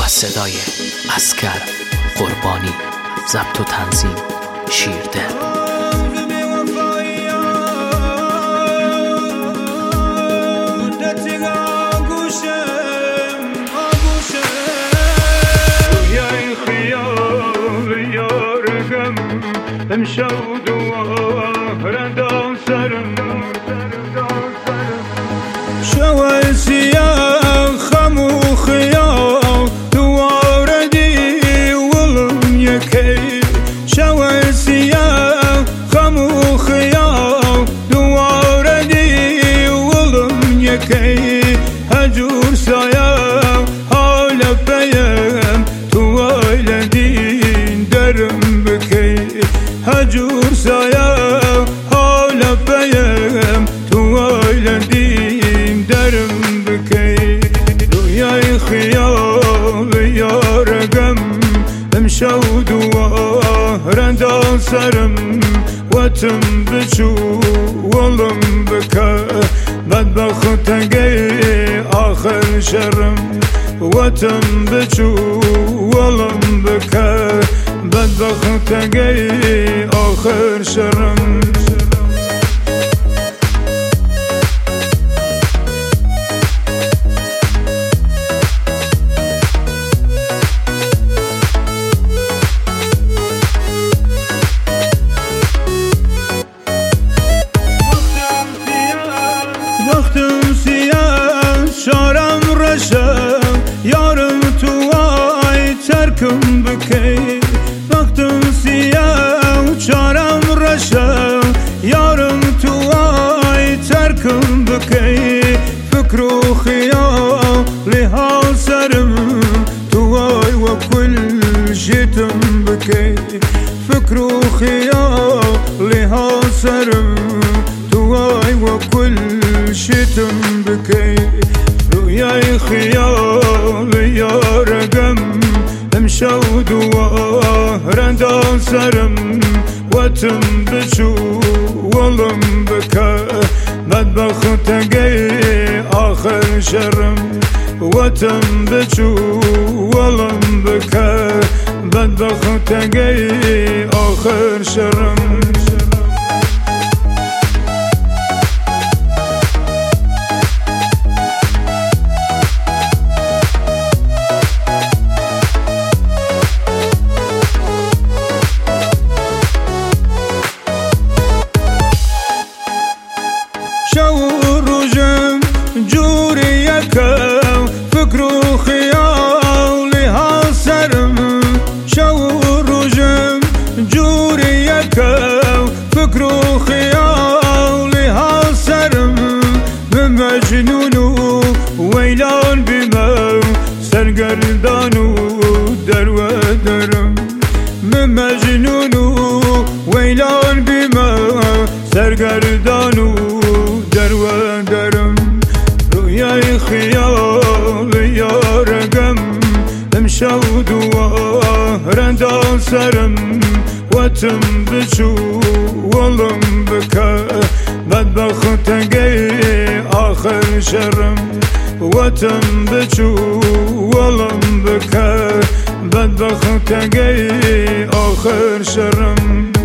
صدای اسکر قربانی، ضبط و تنظیم شیرده. امشب دوباره دانسرم شوال سیاه خم و خیال دوباره دی ولم یکی شوال سیاه خم و خیال دوباره دی ولم یکی هجور سایه حال پیم تو آیلدین درم بکی هجور سایه حال پیم تو آیلدین درم بکی رویای خیال یارگم امشب دوباره دانسرم وتم بچو ولم بکه بدبختگی آخر شرم وتم بچو ولم بکه بدبختگی آخر شرم وقتم سیاه شارم رشم یارم تو آی ترکم بکی وقتم سیاه چارم رشم یارم تو آی ترکم بکی فکر و خیالی ها سرم تو آی و کل شیتم بکی فکر و خیالی ها سرم تو آی و کل شیتم بکی رویای خیال یارگم امشب دوباره دانسرم وتم بچو ولم بکه بدبختگی آخر شرم وتم بچو ولم بکه بدبختگی آخر شرم جوری یکم فکر و خیالی ها سرم شو روزم جوری یکم فکر و خیالی ها سرم به مجنون و ویلان بیمم سرگردان و در و درم به مجنون و ویلان بیمم سرگردان و در و درم رویای خیال یارگم امشب دوباره دانسرم وتم بچو ولم بکه بدبختگی آخر شرم وتم بچو ولم بکه بدبختگی آخر شرم